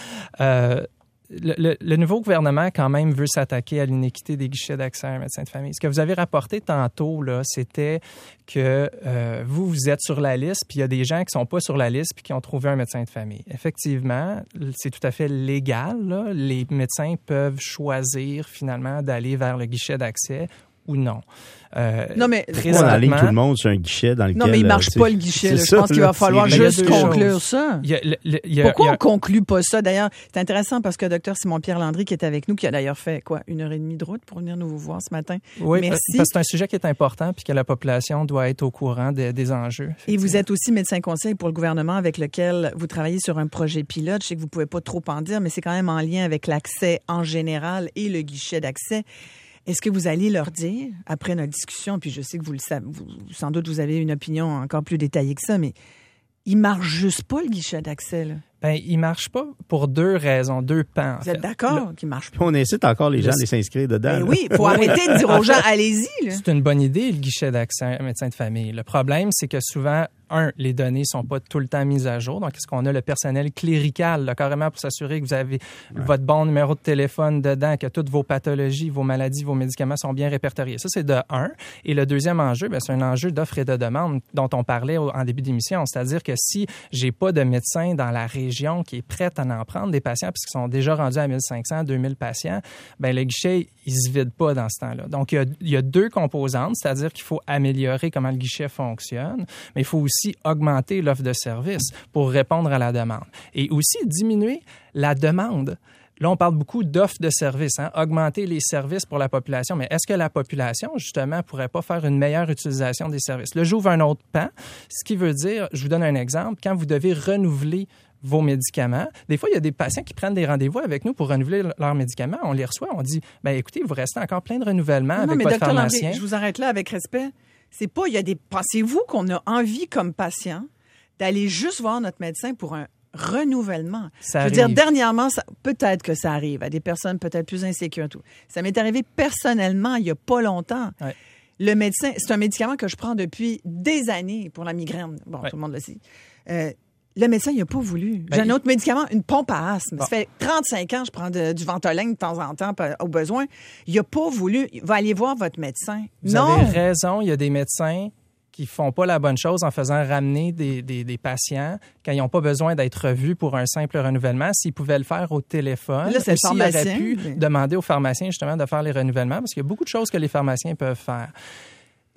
[SPEAKER 4] Le nouveau gouvernement, quand même, veut s'attaquer à l'inéquité des guichets d'accès à un médecin de famille. Ce que vous avez rapporté tantôt, là, c'était que vous êtes sur la liste, puis il y a des gens qui sont pas sur la liste puis qui ont trouvé un médecin de famille. Effectivement, c'est tout à fait légal, là. Les médecins peuvent choisir, finalement, d'aller vers le guichet d'accès ou non.
[SPEAKER 1] Non, mais
[SPEAKER 2] on aligne tout le monde sur un guichet dans lequel...
[SPEAKER 1] Non, mais il ne marche pas le guichet. Là. Je pense qu'il va falloir juste conclure ça. Pourquoi on ne conclut pas ça? D'ailleurs, c'est intéressant parce que Dr Simon-Pierre Landry, qui est avec nous, qui a d'ailleurs fait 1h30 de route pour venir nous voir ce matin.
[SPEAKER 4] Oui,
[SPEAKER 1] merci.
[SPEAKER 4] Parce que c'est un sujet qui est important puis que la population doit être au courant des enjeux.
[SPEAKER 1] Et vous êtes aussi médecin conseil pour le gouvernement avec lequel vous travaillez sur un projet pilote. Je sais que vous ne pouvez pas trop en dire, mais c'est quand même en lien avec l'accès en général et le guichet d'accès. Est-ce que vous allez leur dire, après notre discussion, puis je sais que vous le savez, sans doute vous avez une opinion encore plus détaillée que ça, mais il marche juste pas le guichet d'accès, là?
[SPEAKER 4] Ben, il marche pas pour 2 raisons, 2 pans.
[SPEAKER 1] Vous êtes d'accord qu'il marche pas?
[SPEAKER 2] On incite encore les gens à s'inscrire dedans.
[SPEAKER 1] Ben oui, il faut arrêter de dire aux gens, allez-y. Là.
[SPEAKER 4] C'est une bonne idée, le guichet d'accès à un médecin de famille. Le problème, c'est que souvent, les données sont pas tout le temps mises à jour. Donc, est-ce qu'on a le personnel clérical, là, carrément pour s'assurer que vous avez votre bon numéro de téléphone dedans, que toutes vos pathologies, vos maladies, vos médicaments sont bien répertoriés. Ça, c'est de 1. Et le deuxième enjeu, c'est un enjeu d'offre et de demande dont on parlait en début d'émission. C'est-à-dire que si j'ai pas de médecin dans la région qui est prête à en prendre des patients, puisqu'ils sont déjà rendus à 1500, 2000 patients, le guichet, il se vide pas dans ce temps-là. Donc, il y a 2 composantes, c'est-à-dire qu'il faut améliorer comment le guichet fonctionne, mais il faut aussi augmenter l'offre de services pour répondre à la demande. Et aussi diminuer la demande. Là, on parle beaucoup d'offres de services, augmenter les services pour la population. Mais est-ce que la population, justement, pourrait pas faire une meilleure utilisation des services? Là, j'ouvre un autre pan, ce qui veut dire, je vous donne un exemple, quand vous devez renouveler vos médicaments. Des fois, il y a des patients qui prennent des rendez-vous avec nous pour renouveler leurs médicaments. On les reçoit, on dit, écoutez, vous restez encore plein de renouvellements avec votre pharmacien.
[SPEAKER 1] Landry, je vous arrête là avec respect. C'est pas, pensez-vous qu'on a envie comme patient d'aller juste voir notre médecin pour un renouvellement? Je veux dire, dernièrement, peut-être que ça arrive à des personnes peut-être plus insécures. Tout. Ça m'est arrivé personnellement il y a pas longtemps. Ouais. Le médecin, c'est un médicament que je prends depuis des années pour la migraine. Bon, tout le monde le sait. Le médecin, il n'a pas voulu. J'ai un autre médicament, une pompe à asthme. Ça fait 35 ans que je prends du Ventolin de temps en temps au besoin. Il n'a pas voulu. Il va aller voir votre médecin.
[SPEAKER 4] Vous avez raison. Il y a des médecins qui font pas la bonne chose en faisant ramener des patients quand ils n'ont pas besoin d'être revus pour un simple renouvellement. S'ils pouvaient le faire au téléphone,
[SPEAKER 1] là, c'est
[SPEAKER 4] aussi, ils auraient pu demander aux pharmaciens justement de faire les renouvellements parce qu'il y a beaucoup de choses que les pharmaciens peuvent faire.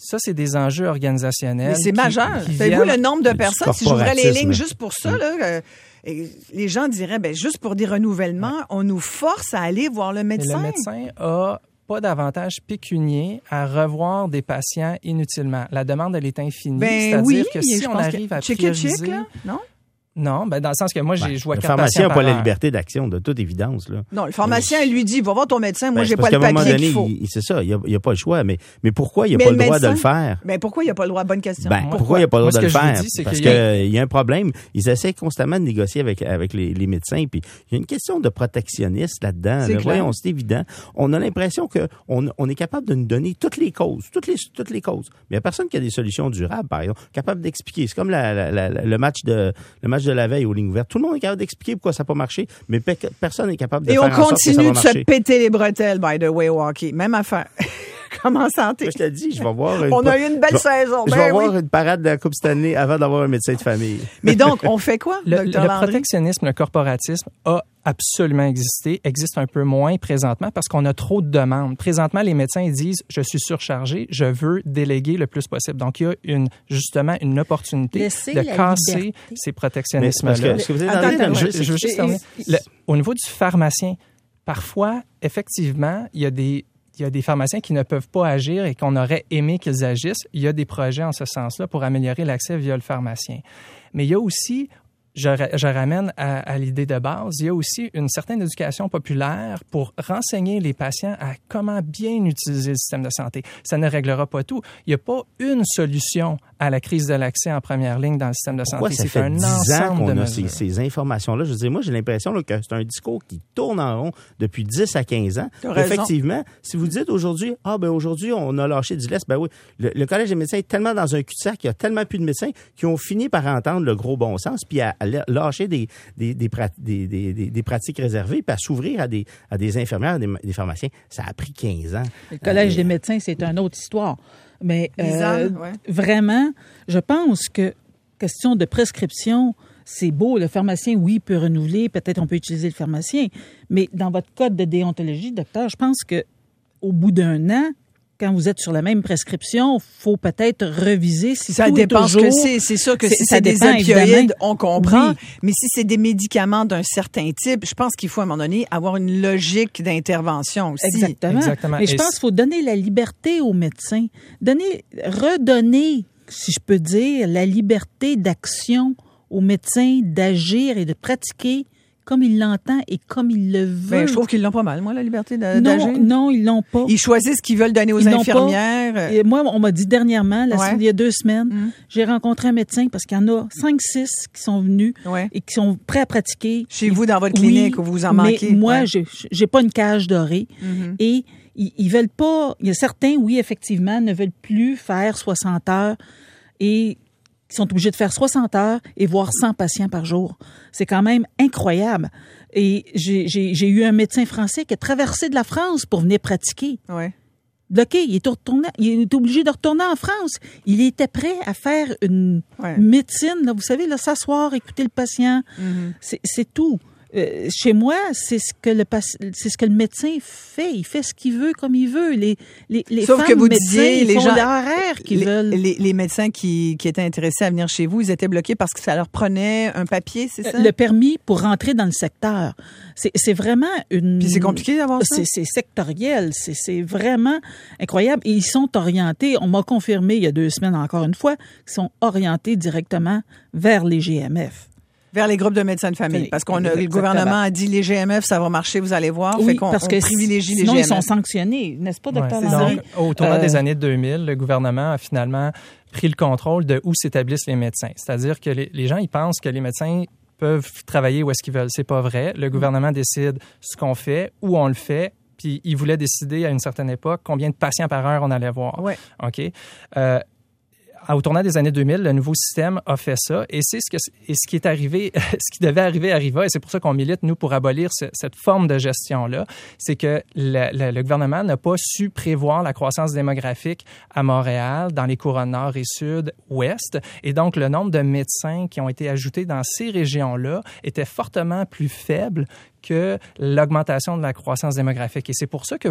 [SPEAKER 4] Ça, c'est des enjeux organisationnels.
[SPEAKER 1] Mais c'est majeur. Savez-vous le nombre de personnes, si j'ouvrais les lignes juste pour ça, là, les gens diraient, juste pour des renouvellements, on nous force à aller voir le médecin.
[SPEAKER 4] Et le médecin a pas d'avantage pécunier à revoir des patients inutilement. La demande, elle est infinie. C'est-à-dire que si on arrive à prioriser...
[SPEAKER 1] là, non?
[SPEAKER 4] Non, dans le sens que moi, je vois 4 patients par heure.
[SPEAKER 2] Le pharmacien n'a pas la liberté d'action, de toute évidence. Là.
[SPEAKER 1] Non, le pharmacien, lui dit, va voir ton médecin, moi, j'ai pas le
[SPEAKER 2] papier
[SPEAKER 1] qu'il faut.
[SPEAKER 2] C'est ça, il n'y a pas le choix. Mais pourquoi il n'y a pas le droit de le faire?
[SPEAKER 1] Pourquoi il n'y a pas le droit? Bonne question.
[SPEAKER 2] Pourquoi il n'y a pas le droit de le faire?
[SPEAKER 4] Parce
[SPEAKER 2] qu'il y a un problème. Ils essaient constamment de négocier avec les médecins. Puis il y a une question de protectionnisme là-dedans. Voyons, c'est évident. On a l'impression qu'on est capable de nous donner toutes les causes. Toutes les causes. Mais il n'y a personne qui a des solutions durables, par exemple, capable d'expliquer. C'est comme le match de la veille aux lignes ouvertes. Tout le monde est capable d'expliquer pourquoi ça n'a pas marché, mais personne n'est capable de faire en sorte que ça va marcher.
[SPEAKER 1] Et on continue de se péter les bretelles, by the way, au hockey. Même affaire. Comment santé?
[SPEAKER 2] Moi, je te dis, je vais voir
[SPEAKER 1] on a eu une belle saison.
[SPEAKER 2] Je vais voir une parade de la Coupe Stanley avant d'avoir un médecin de famille.
[SPEAKER 1] Mais donc, on fait quoi,
[SPEAKER 4] Dr. Landry? Le protectionnisme, le corporatisme a absolument existé, existe un peu moins présentement parce qu'on a trop de demandes. Présentement, les médecins disent « je suis surchargé, je veux déléguer le plus possible ». Donc, il y a justement une opportunité de casser ces protectionnismes-là.
[SPEAKER 2] Est-ce que vous avez
[SPEAKER 4] je veux juste terminer. Au niveau du pharmacien, parfois, effectivement, il y a des pharmaciens qui ne peuvent pas agir et qu'on aurait aimé qu'ils agissent. Il y a des projets en ce sens-là pour améliorer l'accès via le pharmacien. Mais il y a aussi, je ramène à l'idée de base, il y a aussi une certaine éducation populaire pour renseigner les patients à comment bien utiliser le système de santé. Ça ne réglera pas tout. Il n'y a pas une solution à la crise de l'accès en première ligne dans le système de santé.
[SPEAKER 2] C'est un ensemble de mesures. Ces informations-là. Je veux dire, moi, j'ai l'impression là, que c'est un discours qui tourne en rond depuis 10 à 15 ans. Effectivement, si vous dites aujourd'hui, aujourd'hui, on a lâché du lest, oui, le Collège des médecins est tellement dans un cul-de-sac, il y a tellement plus de médecins qui ont fini par entendre le gros bon sens, puis à lâcher des pratiques réservées, puis à s'ouvrir à des infirmières, des pharmaciens. Ça a pris 15 ans.
[SPEAKER 3] Le Collège des médecins, c'est une autre histoire. Mais vraiment, je pense que question de prescription, c'est beau. Le pharmacien, oui, peut renouveler. Peut-être on peut utiliser le pharmacien. Mais dans votre code de déontologie, docteur, je pense que au bout d'un an, quand vous êtes sur la même prescription, faut peut-être reviser si
[SPEAKER 1] ça
[SPEAKER 3] tout
[SPEAKER 1] dépend
[SPEAKER 3] est toujours...
[SPEAKER 1] C'est sûr que si c'est des opioïdes, on comprend. Oui. Mais si c'est des médicaments d'un certain type, je pense qu'il faut à un moment donné avoir une logique d'intervention aussi.
[SPEAKER 3] Exactement. Mais je pense qu'il faut donner la liberté aux médecins, redonner, si je peux dire, la liberté d'action aux médecins d'agir et de pratiquer comme il l'entend et comme il le veut.
[SPEAKER 1] Ben, je trouve qu'ils l'ont pas mal, moi, la liberté d'agir.
[SPEAKER 3] Non, ils l'ont pas.
[SPEAKER 1] Ils choisissent ce qu'ils veulent donner aux infirmières.
[SPEAKER 3] Et moi, on m'a dit dernièrement, il y a 2 semaines, j'ai rencontré un médecin parce qu'il y en a 5-6 qui sont venus et qui sont prêts à pratiquer.
[SPEAKER 1] Chez vous, dans votre clinique, où vous en manquez.
[SPEAKER 3] Mais moi, j'ai pas une cage dorée. Et ils veulent pas... Il y a certains, oui, effectivement, ne veulent plus faire 60 heures et qui sont obligés de faire 60 heures et voir 100 patients par jour. C'est quand même incroyable. Et j'ai eu un médecin français qui a traversé de la France pour venir pratiquer.
[SPEAKER 1] Ouais.
[SPEAKER 3] Bloqué, il est obligé de retourner en France. Il était prêt à faire une médecine, là, vous savez, là, s'asseoir, écouter le patient. C'est tout. Chez moi, c'est ce que le médecin fait. Il fait ce qu'il veut comme il veut. Les
[SPEAKER 1] Sauf
[SPEAKER 3] femmes
[SPEAKER 1] que vous
[SPEAKER 3] médecins,
[SPEAKER 1] disiez, les
[SPEAKER 3] font
[SPEAKER 1] gens,
[SPEAKER 3] l'horaire qu'ils veulent.
[SPEAKER 1] Les médecins qui étaient intéressés à venir chez vous, ils étaient bloqués parce que ça leur prenait un papier, c'est ça?
[SPEAKER 3] Le permis pour rentrer dans le secteur. C'est vraiment une...
[SPEAKER 1] Puis c'est compliqué d'avoir ça?
[SPEAKER 3] C'est sectoriel. C'est vraiment incroyable. Et ils sont orientés, on m'a confirmé il y a 2 semaines encore une fois, qu'ils sont orientés directement vers les GMF.
[SPEAKER 1] Vers les groupes de médecins de famille. Parce qu'on le gouvernement a dit les GMF, ça va marcher, vous allez voir.
[SPEAKER 3] Oui,
[SPEAKER 1] fait qu'on
[SPEAKER 3] parce que
[SPEAKER 1] privilégie les
[SPEAKER 3] sinon,
[SPEAKER 1] GMF.
[SPEAKER 3] Ils sont sanctionnés, n'est-ce pas, Dr. Landry?
[SPEAKER 4] Au tournant des années 2000, le gouvernement a finalement pris le contrôle de où s'établissent les médecins. C'est-à-dire que les gens, ils pensent que les médecins peuvent travailler où est-ce qu'ils veulent. C'est pas vrai. Le gouvernement décide ce qu'on fait, où on le fait, puis il voulait décider à une certaine époque combien de patients par heure on allait voir.
[SPEAKER 1] Ouais.
[SPEAKER 4] OK? Au tournant des années 2000, le nouveau système a fait ça et ce qui est arrivé, ce qui devait arriver arriva et c'est pour ça qu'on milite, nous, pour abolir cette forme de gestion-là. C'est que le gouvernement n'a pas su prévoir la croissance démographique à Montréal, dans les couronnes nord et sud, ouest. Et donc, le nombre de médecins qui ont été ajoutés dans ces régions-là était fortement plus faible que l'augmentation de la croissance démographique. Et c'est pour ça que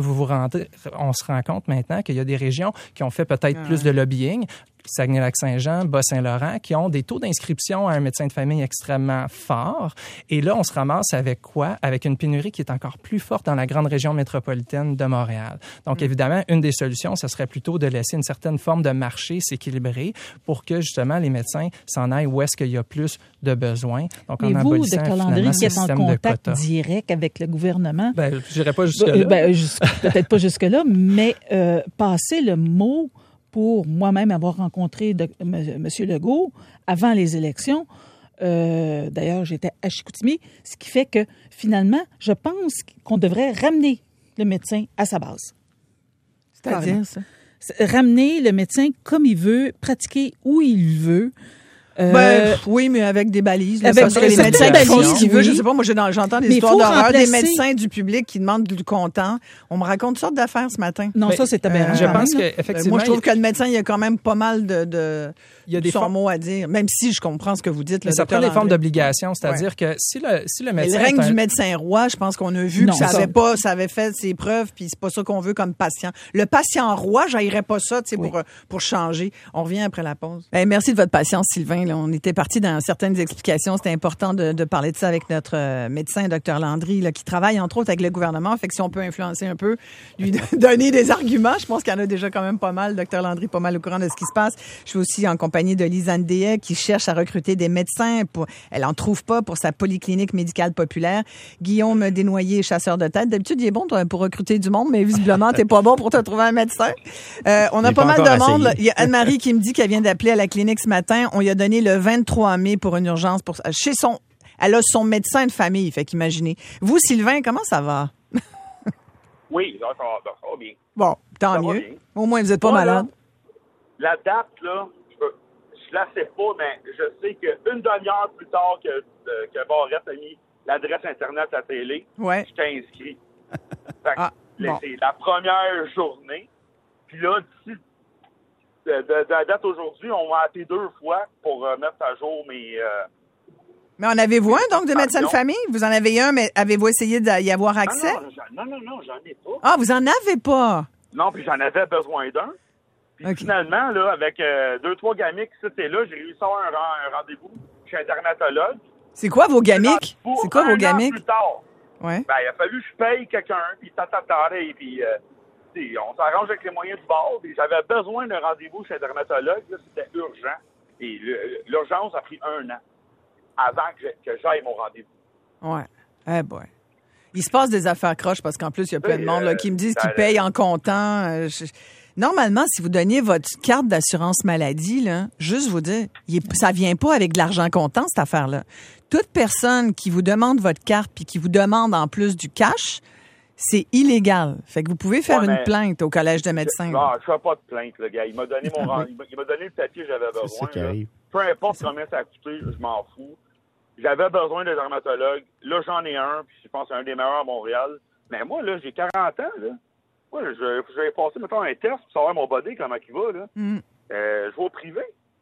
[SPEAKER 4] on se rend compte maintenant qu'il y a des régions qui ont fait peut-être plus de lobbying, Saguenay-Lac-Saint-Jean, Bas-Saint-Laurent, qui ont des taux d'inscription à un médecin de famille extrêmement forts. Et là, on se ramasse avec quoi? Avec une pénurie qui est encore plus forte dans la grande région métropolitaine de Montréal. Donc, évidemment, une des solutions, ce serait plutôt de laisser une certaine forme de marché s'équilibrer pour que, justement, les médecins s'en aillent où est-ce qu'il y a plus de besoins. Donc, en abolissant,
[SPEAKER 3] Dr. Landry, qui est en contact
[SPEAKER 4] quota
[SPEAKER 3] direct avec le gouvernement.
[SPEAKER 4] Je n'irai pas jusque-là.
[SPEAKER 3] Peut-être pas jusque-là, mais passer le mot pour moi-même avoir rencontré M. Legault avant les élections. D'ailleurs, j'étais à Chicoutimi, ce qui fait que, finalement, je pense qu'on devrait ramener le médecin à sa base.
[SPEAKER 1] C'est-à-dire ça?
[SPEAKER 3] Ramener le médecin comme il veut, pratiquer où il veut.
[SPEAKER 1] Oui, mais avec des balises. Là,
[SPEAKER 3] avec
[SPEAKER 1] parce que les médecins qui font ce qu'ils veulent.
[SPEAKER 3] Oui.
[SPEAKER 1] Je sais pas, moi j'entends des histoires d'horreur des médecins du public qui demandent du comptant. On me raconte toutes sortes d'affaires ce matin.
[SPEAKER 3] Non, ça c'est aberrant.
[SPEAKER 4] Je pense qu'effectivement...
[SPEAKER 1] moi, je trouve que le médecin, il y a quand même pas mal de
[SPEAKER 4] il y a des
[SPEAKER 1] son mot à dire, même si je comprends ce que vous dites.
[SPEAKER 4] Mais ça prend des formes d'obligation, c'est-à-dire que si le médecin...
[SPEAKER 1] Le règne du médecin roi, je pense qu'on a vu que ça avait fait ses preuves, puis c'est pas ça qu'on veut comme patient. Le patient roi, j'haïrais pas ça, tu sais, pour changer. On revient après la pause. Merci de votre patience, Sylvain. Là, on était parti dans certaines explications. C'était important de parler de ça avec notre médecin, Dr. Landry, là, qui travaille entre autres avec le gouvernement. Fait que si on peut influencer un peu, lui donner des arguments, je pense qu'il y en a déjà quand même pas mal. Dr. Landry, pas mal au courant de ce qui se passe. Je suis aussi en compagnie de Lise-Anne Deshaies, qui cherche à recruter des médecins. Elle en trouve pas pour sa polyclinique médicale populaire. Guillaume Desnoyers, chasseur de tête. D'habitude, il est bon pour recruter du monde, mais visiblement, t'es pas bon pour te trouver un médecin. On a pas mal de monde. Il y a Anne-Marie qui me dit qu'elle vient d'appeler à la clinique ce matin. On lui a donné le 23 mai pour une urgence. Elle a son médecin de famille, fait qu'imaginez. Vous, Sylvain, comment ça va?
[SPEAKER 6] Oui, ça va bien.
[SPEAKER 1] Bon, tant mieux. Bien. Au moins, vous n'êtes pas malade.
[SPEAKER 6] La date, là, je la sais pas, mais je sais qu'une demi-heure plus tard que Barrette a mis l'adresse Internet à la télé, je t'ai inscrit. C'est la première journée. Puis là, d'ici de la date aujourd'hui, on m'a appelé 2 fois pour mettre à jour mes...
[SPEAKER 1] Mais en avez-vous un, donc, de médecin de famille? Vous en avez un, mais avez-vous essayé d'y avoir accès?
[SPEAKER 6] Non, j'en ai pas.
[SPEAKER 1] Ah, vous en avez pas?
[SPEAKER 6] Non, puis j'en avais besoin d'un. Puis finalement, là, avec 2-3 gamiques, c'était là, j'ai réussi à avoir un rendez-vous chez un dermatologue.
[SPEAKER 1] C'est quoi vos gamiques? C'est quoi vos gamiques?
[SPEAKER 6] Plus tard.
[SPEAKER 1] Ouais.
[SPEAKER 6] Il a fallu que je paye quelqu'un, puis et puis on s'arrange avec les moyens du bord. Puis j'avais besoin d'un rendez-vous chez un dermatologue, là, c'était urgent. Et l'urgence a pris 1 an avant que j'aille mon rendez-vous.
[SPEAKER 1] Ouais. Eh boy. Il se passe des affaires croches parce qu'en plus, il y a plein de monde là, qui me disent qu'ils payent en comptant. Normalement, si vous donniez votre carte d'assurance maladie, là, juste vous dire, ça vient pas avec de l'argent comptant, cette affaire-là. Toute personne qui vous demande votre carte puis qui vous demande en plus du cash, c'est illégal. Fait que vous pouvez faire une plainte au collège de médecins.
[SPEAKER 6] Non, je fais pas de plainte, le gars. Il m'a donné il m'a donné le papier que j'avais besoin. Peu importe combien ça a coûté, je m'en fous. J'avais besoin d'un dermatologue. Là, j'en ai un, puis je pense que c'est un des meilleurs à Montréal. Mais moi, là, j'ai 40 ans, là. Moi, je vais passer, mettons, un test pour savoir mon body, comment il va, là. Je vais au privé.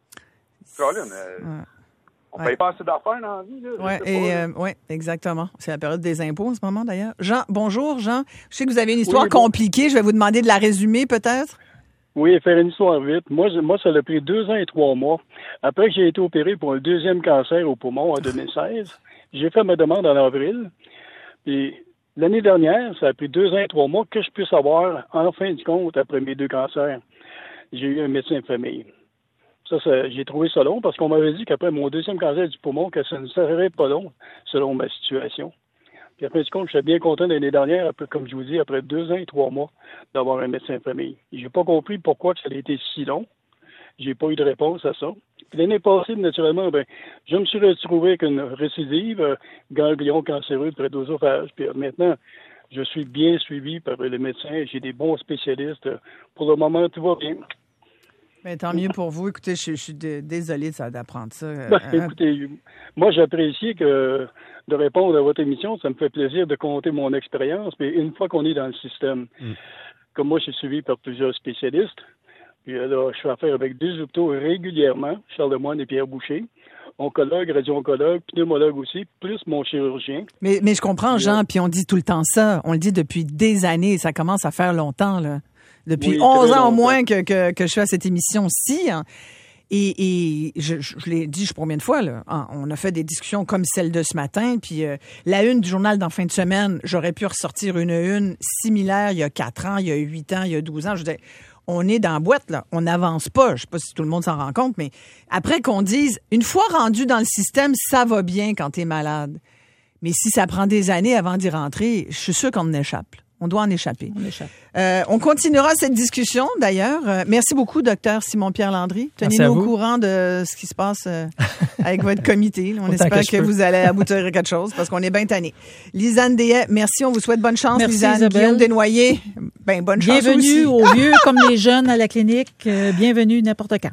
[SPEAKER 6] On paye pas assez d'affaires dans la vie, là.
[SPEAKER 1] Oui, exactement. C'est la période des impôts en ce moment, d'ailleurs. Jean, bonjour, Jean. Je sais que vous avez une histoire compliquée. Je vais vous demander de la résumer, peut-être.
[SPEAKER 7] Oui, faire une histoire vite. Moi, ça a pris 2 ans et 3 mois. Après que j'ai été opéré pour un 2e cancer au poumon en 2016, j'ai fait ma demande en avril. Puis l'année dernière, ça a pris 2 ans et 3 mois que je puisse avoir, en fin de compte, après mes 2 cancers, j'ai eu un médecin de famille. Ça, j'ai trouvé ça long parce qu'on m'avait dit qu'après mon 2e cancer du poumon, que ça ne serait pas long, selon ma situation. Puis après du compte, je suis bien content l'année dernière, après, comme je vous dis, après 2 ans et 3 mois, d'avoir un médecin de famille. J'ai pas compris pourquoi ça a été si long. J'ai pas eu de réponse à ça. Puis l'année passée, naturellement, je me suis retrouvé avec une récidive, ganglion cancéreux près d'œsophage. Puis maintenant, je suis bien suivi par les médecins. J'ai des bons spécialistes. Pour le moment, tout va bien.
[SPEAKER 1] Mais tant mieux pour vous. Écoutez, je suis désolée d'apprendre ça.
[SPEAKER 7] Écoutez, moi, j'apprécie de répondre à votre émission. Ça me fait plaisir de compter mon expérience. Mais une fois qu'on est dans le système, comme moi, je suis suivi par plusieurs spécialistes, Puis là, je fais affaire avec 2 hôpitaux régulièrement, Charlemagne et Pierre Boucher. Oncologue, radio-oncologue, pneumologue aussi, plus mon chirurgien.
[SPEAKER 1] Mais je comprends, Jean, puis on dit tout le temps ça. On le dit depuis des années. Ça commence à faire longtemps, là. Depuis 11 ans au moins que je fais cette émission-ci. Hein. Et je l'ai dit, pour combien de fois, là. On a fait des discussions comme celle de ce matin, puis la une du journal d'en fin de semaine, j'aurais pu ressortir une similaire il y a 4 ans, il y a 8 ans, il y a 12 ans. Je disais, on est dans la boîte, là. On n'avance pas. Je sais pas si tout le monde s'en rend compte, mais après qu'on dise, une fois rendu dans le système, ça va bien quand t'es malade. Mais si ça prend des années avant d'y rentrer, je suis sûre qu'on en échappe. On doit en échapper. On continuera cette discussion, d'ailleurs. Merci beaucoup, docteur Simon-Pierre Landry. Tenez-nous au courant de ce qui se passe avec votre comité. On espère que vous allez aboutir à quelque chose, parce qu'on est bien tannés. Lisanne Deshaies, merci. On vous souhaite bonne chance,
[SPEAKER 3] merci,
[SPEAKER 1] Lisanne.
[SPEAKER 3] Isabelle.
[SPEAKER 1] Guillaume Desnoyers, bonne chance aussi.
[SPEAKER 3] Bienvenue aux vieux comme les jeunes à la clinique. Bienvenue n'importe quand.